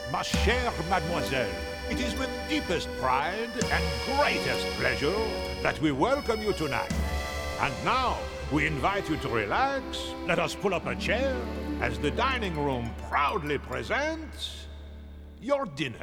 Ma chère mademoiselle, it is with deepest pride and greatest pleasure that we welcome you tonight. And now, we invite you to relax. Let us pull up a chair as the dining room proudly presents your dinner.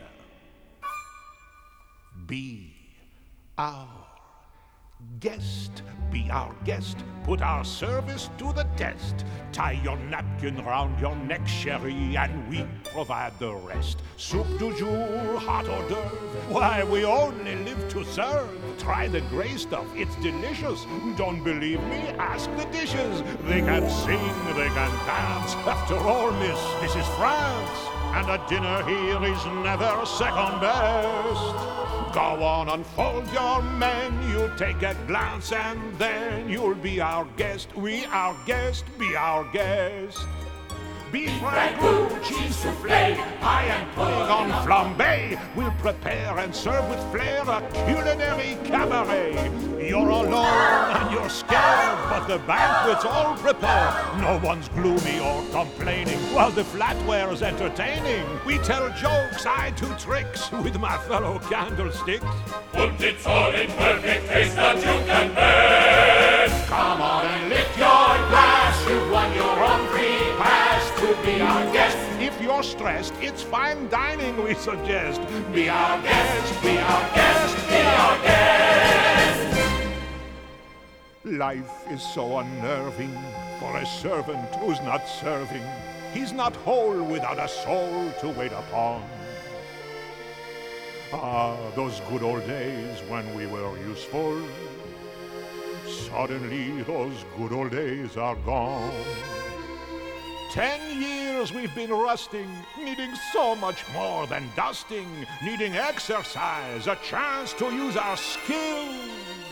Be our guest. Be our guest. Put our service to the test. Tie your napkin round your neck, chérie, and we provide the rest. Soup du jour, hot hors d'oeuvre. Why, we only live to serve. Try the gray stuff, it's delicious. Don't believe me? Ask the dishes. They can sing, they can dance. After all, miss, this is France. And a dinner here is never second best. Go on, unfold your menu, take a glance, and then you'll be our guest. We our guest, be our guest. Beef ragout, cheese soufflé, pie and pudding on flambé. We'll prepare and serve with flair a culinary cabaret. You're alone and you're scared, but the banquet's all prepared. No one's gloomy or complaining, while the flatware's entertaining. We tell jokes, I do tricks with my fellow candlesticks. Und it's all in perfect taste that you can best. Come on and lift your glass, you've won your own free pass to be our guest. If you're stressed, it's fine dining we suggest. Be our guest, be our guest, be our guest. Life is so unnerving for a servant who's not serving. He's not whole without a soul to wait upon. Ah, those good old days when we were useful. Suddenly those good old days are gone. 10 years we've been rusting, needing so much more than dusting, needing exercise, a chance to use our skills.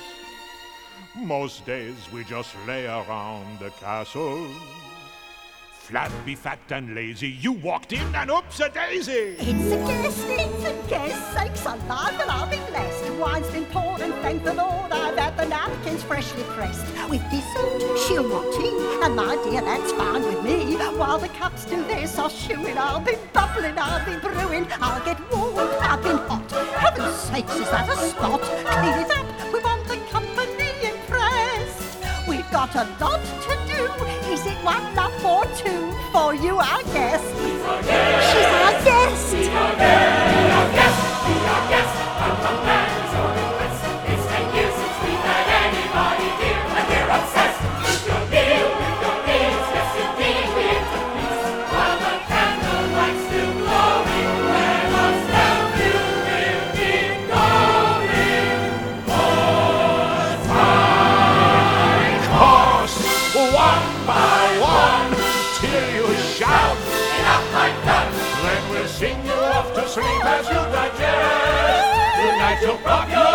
Most days we just lay around the castle. Flabby, fat and lazy, you walked in and oops-a-daisy! It's a guest, sakes alive and I'll be blessed. Wine's been poured and thank the Lord I've had the napkins freshly pressed. With dessert, she'll want tea, and my dear, that's fine with me. While the cups do their soft chewing, I'll be bubbling, I'll be brewing. I'll get warm, I've been hot. Heaven's sakes, is that a spot? Clean it up, we want the company impressed. We've got a lot to do. Is it one love or two for you, our guest? She's our guest. She's our guest. Be our guest. Be our guest. Be our guest. Come from Paris or the West. It's 10 years since we've had anybody here, and we're obsessed with your meal, with your meals. Yes, indeed, we interplease. While the candlelight's still glowing, let us help you with it going. Course, one by one, till you shout. Enough, I'm done. Then we'll sing you off to sleep as you digest. Tonight you'll rock your